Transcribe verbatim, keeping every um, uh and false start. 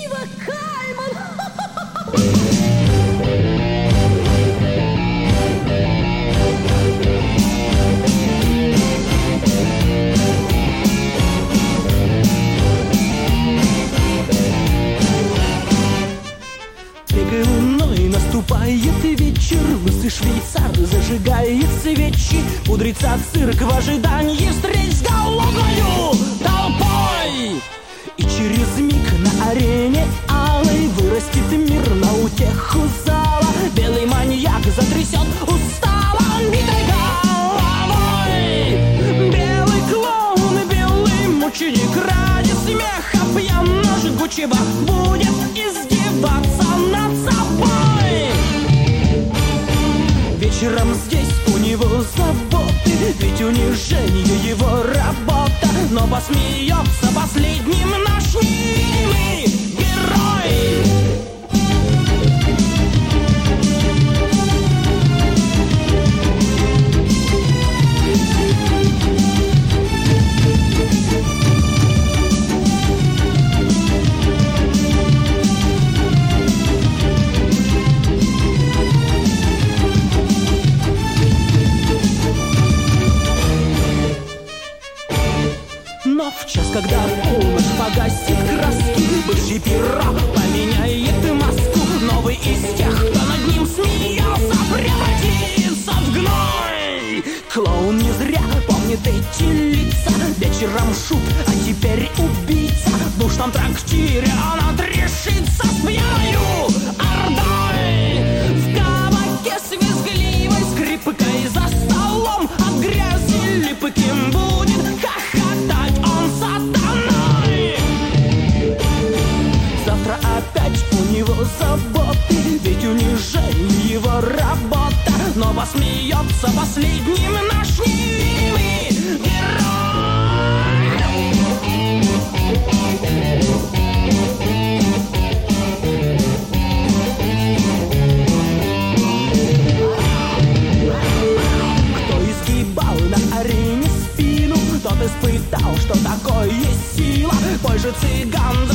Ива Кайман. Тихой луной наступает вечер, лысый швейцар зажигает свечи, пудрится цирк в ожидании встреч с голодною толпой. И через миг на арене алой вырастет мир на утеху зала. Белый маньяк затрясет устало битой головой. Белый клоун, белый мученик ради смеха пьяно жгучего будет издеваться над собой. Вечером здесь у него заботы, ведь унижение его работа, но посмеется последним наш невидимый герой. Но в час, когда полночь погасит краски, бывший пирог поменяет маску. Новый из тех, кто над ним смеялся, превратится в гной. Клоун не зря помнит эти лица. Вечером шут, а теперь убийца. В душном трактире он отрешится с пьяною ордой. В кабаке с визгливой скрипкой за столом от грязи липким будет хохотать он сатаной. Завтра опять у него заботы, ведь унижение его работа, но посмеется последним наш невидимый герой. Кто изгибал на арене спину, тот испытал, что такое сила. Той же цыган